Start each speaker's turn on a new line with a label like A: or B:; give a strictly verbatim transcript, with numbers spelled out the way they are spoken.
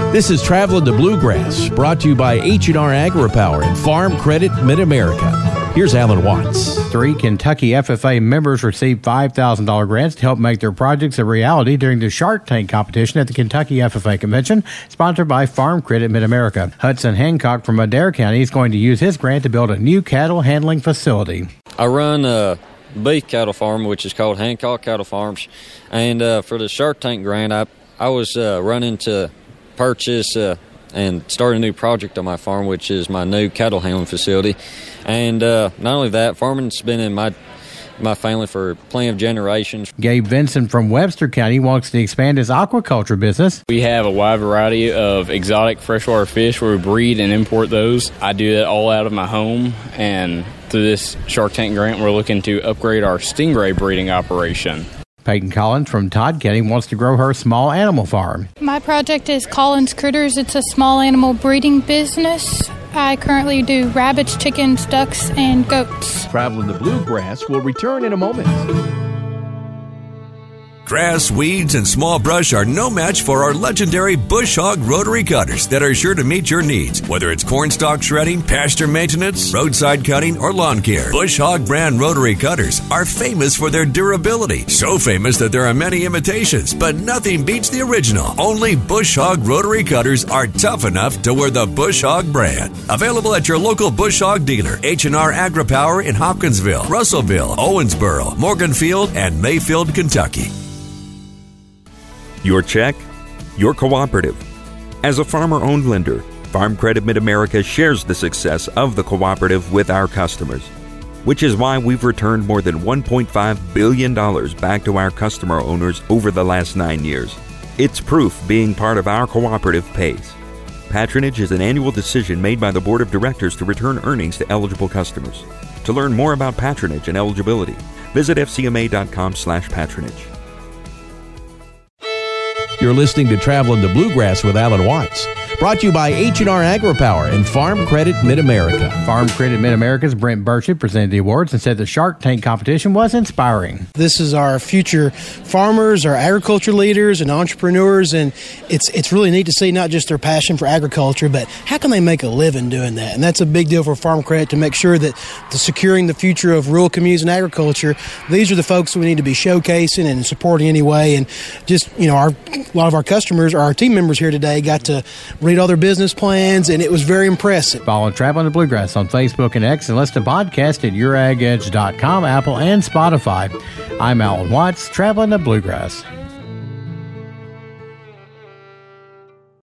A: This is Traveling the Bluegrass, brought to you by H and R AgriPower and Farm Credit Mid-America. Here's Alan Watts.
B: Three Kentucky F F A members received five thousand dollars grants to help make their projects a reality during the Shark Tank competition at the Kentucky F F A Convention, sponsored by Farm Credit Mid-America. Hudson Hancock from Adair County is going to use his grant to build a new cattle handling facility.
C: I run a beef cattle farm, which is called Hancock Cattle Farms, and uh, for the Shark Tank grant, I, I was uh, running to purchase uh, and start a new project on my farm, which is my new cattle handling facility. And uh, not only that, farming's been in my my family for plenty of generations.
B: Gabe Vincent from Webster County wants to expand his aquaculture business.
D: We have a wide variety of exotic freshwater fish where we breed and import those. I do that all out of my home, and through this Shark Tank grant, we're looking to upgrade our stingray breeding operation.
B: Peyton Collins from Todd County wants to grow her small animal farm.
E: My project is Collins Critters. It's a small animal breeding business. I currently do rabbits, chickens, ducks, and goats.
A: Traveling the Bluegrass will return in a moment.
F: Grass, weeds, and small brush are no match for our legendary Bush Hog rotary cutters that are sure to meet your needs. Whether it's cornstalk shredding, pasture maintenance, roadside cutting, or lawn care, Bush Hog brand rotary cutters are famous for their durability. So famous that there are many imitations, but nothing beats the original. Only Bush Hog rotary cutters are tough enough to wear the Bush Hog brand. Available at your local Bush Hog dealer, H and R AgriPower in Hopkinsville, Russellville, Owensboro, Morganfield, and Mayfield, Kentucky.
G: Your check, your cooperative. As a farmer-owned lender, Farm Credit Mid-America shares the success of the cooperative with our customers, which is why we've returned more than one point five billion dollars back to our customer owners over the last nine years. It's proof being part of our cooperative pays. Patronage is an annual decision made by the Board of Directors to return earnings to eligible customers. To learn more about patronage and eligibility, visit f c m a dot com slash patronage.
A: You're listening to Traveling the Bluegrass with Alan Watts, brought to you by H and R AgriPower and Farm Credit Mid-America.
B: Farm Credit Mid-America's Brent Burchett presented the awards and said the Shark Tank competition was inspiring.
H: This is our future farmers, our agriculture leaders and entrepreneurs, and it's it's really neat to see not just their passion for agriculture, but how can they make a living doing that? And that's a big deal for Farm Credit to make sure that the securing the future of rural communities and agriculture, these are the folks we need to be showcasing and supporting anyway. And just, you know, our a lot of our customers, or our team members here today, got to read all their business plans, and it was very impressive.
B: Follow Traveling the Bluegrass on Facebook and X, and listen to podcasts at your ag edge dot com, Apple, and Spotify. I'm Alan Watts, Traveling the Bluegrass.